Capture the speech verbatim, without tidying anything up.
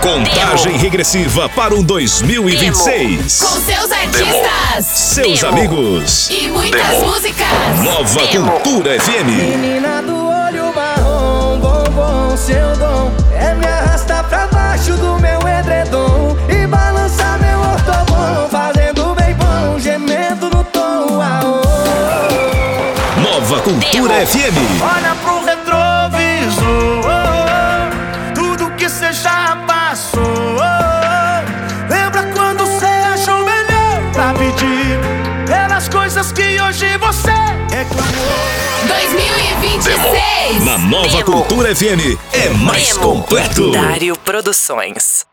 Contagem Demo. regressiva para o dois mil e vinte e seis. Com seus artistas. Seus Demo. amigos. E muitas Demo. músicas. Nova Demo. Cultura F M. Menina do olho marrom, bom, bom, seu dom é me arrastar pra baixo do meu edredom e balançar meu ortobom, fazendo bem bom, gemendo no tom. Aô. Nova Cultura Demo. F M. Olha pro retrovisor, tudo que cê já passou. Lembra quando cê achou melhor pra pedir pelas coisas que hoje você reclamou? dois mil e vinte e seis. Na Nova Demo. Cultura F M é mais Demo. completo. Dário Produções.